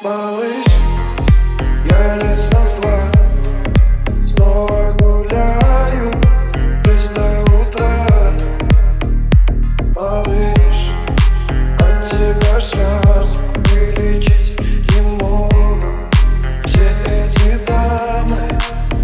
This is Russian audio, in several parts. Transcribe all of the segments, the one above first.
Малыш, я не сослан, снова гуляю до утра. Малыш, от тебя шрам, вылечить не могут все эти дамы.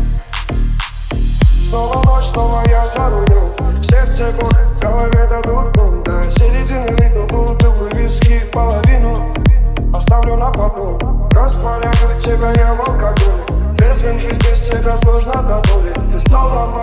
Снова ночь, снова я за рулем, в сердце боль, в голове дурдом. До середины выпил бутылку виски, половину оставлю на потом. Растворяю тебя я в алкоголе, трезвым жить без тебя сложно до боли. Ты стала